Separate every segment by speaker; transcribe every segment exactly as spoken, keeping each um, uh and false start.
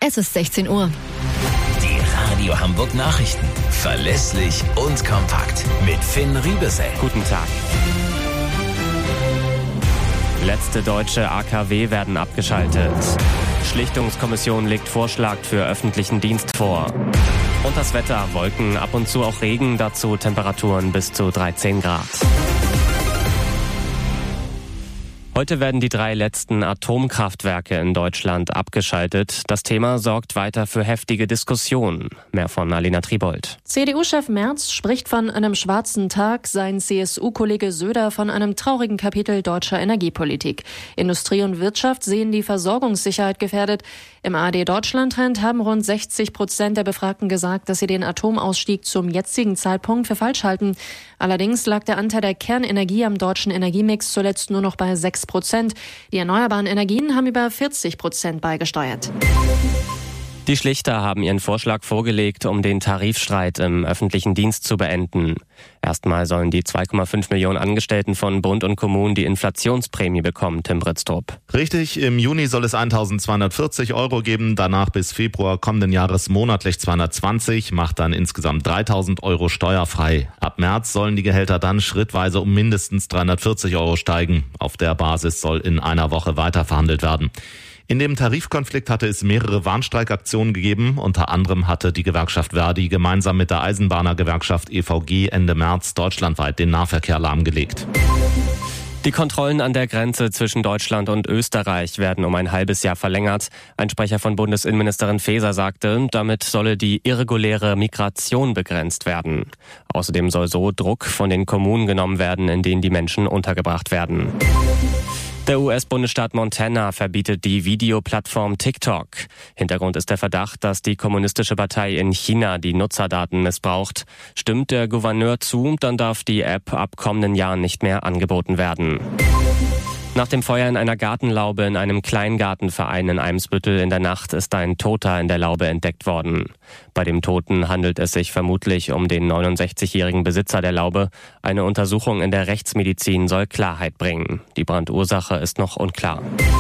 Speaker 1: Es ist sechzehn Uhr.
Speaker 2: Die Radio Hamburg Nachrichten. Verlässlich und kompakt. Mit Finn Riebesell.
Speaker 3: Guten Tag. Letzte deutsche A K W werden abgeschaltet. Schlichtungskommission legt Vorschlag für öffentlichen Dienst vor. Und das Wetter, Wolken, ab und zu auch Regen, dazu Temperaturen bis zu dreizehn Grad. Heute werden die drei letzten Atomkraftwerke in Deutschland abgeschaltet. Das Thema sorgt weiter für heftige Diskussionen. Mehr von Alena Tribold.
Speaker 4: C D U-Chef Merz spricht von einem schwarzen Tag, sein C S U-Kollege Söder von einem traurigen Kapitel deutscher Energiepolitik. Industrie und Wirtschaft sehen die Versorgungssicherheit gefährdet. Im A R D-Deutschland-Trend haben rund sechzig Prozent der Befragten gesagt, dass sie den Atomausstieg zum jetzigen Zeitpunkt für falsch halten. Allerdings lag der Anteil der Kernenergie am deutschen Energiemix zuletzt nur noch bei sechs Prozent. Die erneuerbaren Energien haben über vierzig Prozent beigesteuert.
Speaker 3: Die Schlichter haben ihren Vorschlag vorgelegt, um den Tarifstreit im öffentlichen Dienst zu beenden. Erstmal sollen die zwei Komma fünf Millionen Angestellten von Bund und Kommunen die Inflationsprämie bekommen, Tim Britztrup.
Speaker 5: Richtig, im Juni soll es eintausendzweihundertvierzig Euro geben, danach bis Februar kommenden Jahres monatlich zweihundertzwanzig, macht dann insgesamt dreitausend Euro steuerfrei. Ab März sollen die Gehälter dann schrittweise um mindestens dreihundertvierzig Euro steigen. Auf der Basis soll in einer Woche weiter verhandelt werden. In dem Tarifkonflikt hatte es mehrere Warnstreikaktionen gegeben. Unter anderem hatte die Gewerkschaft Verdi gemeinsam mit der Eisenbahnergewerkschaft E V G Ende März deutschlandweit den Nahverkehr lahmgelegt.
Speaker 3: Die Kontrollen an der Grenze zwischen Deutschland und Österreich werden um ein halbes Jahr verlängert. Ein Sprecher von Bundesinnenministerin Faeser sagte, damit solle die irreguläre Migration begrenzt werden. Außerdem soll so Druck von den Kommunen genommen werden, in denen die Menschen untergebracht werden. Der U S-Bundesstaat Montana verbietet die Videoplattform TikTok. Hintergrund ist der Verdacht, dass die Kommunistische Partei in China die Nutzerdaten missbraucht. Stimmt der Gouverneur zu, dann darf die App ab kommenden Jahren nicht mehr angeboten werden. Nach dem Feuer in einer Gartenlaube in einem Kleingartenverein in Eimsbüttel in der Nacht ist ein Toter in der Laube entdeckt worden. Bei dem Toten handelt es sich vermutlich um den neunundsechzigjährigen Besitzer der Laube. Eine Untersuchung in der Rechtsmedizin soll Klarheit bringen. Die Brandursache ist noch unklar.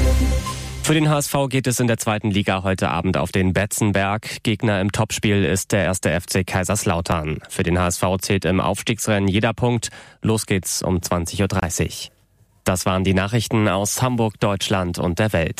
Speaker 3: Für den H S V geht es in der zweiten Liga heute Abend auf den Betzenberg. Gegner im Topspiel ist der erste F C Kaiserslautern. Für den H S V zählt im Aufstiegsrennen jeder Punkt. Los geht's um zwanzig Uhr dreißig. Das waren die Nachrichten aus Hamburg, Deutschland und der Welt.